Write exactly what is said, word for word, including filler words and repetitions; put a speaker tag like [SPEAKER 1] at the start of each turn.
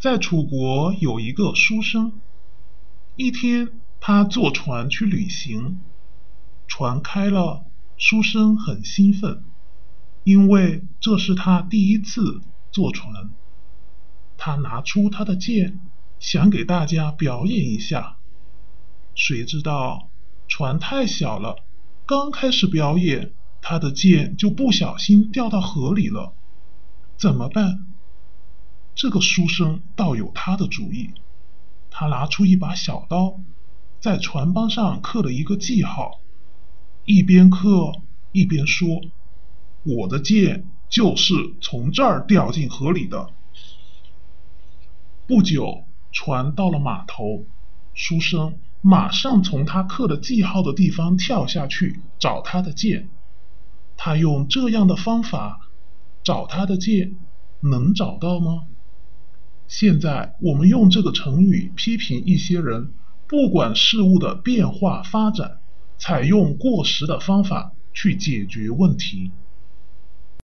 [SPEAKER 1] 在楚国有一个书生，一天他坐船去旅行，船开了，书生很兴奋，因为这是他第一次坐船。他拿出他的剑，想给大家表演一下。谁知道船太小了，刚开始表演，他的剑就不小心掉到河里了。怎么办？这个书生倒有他的主意，他拿出一把小刀，在船帮上刻了一个记号，一边刻一边说：我的剑就是从这儿掉进河里的。不久，船到了码头，书生马上从他刻的记号的地方跳下去找他的剑。他用这样的方法找他的剑，能找到吗？现在我们用这个成语批评一些人，不管事物的变化发展，采用过时的方法去解决问题。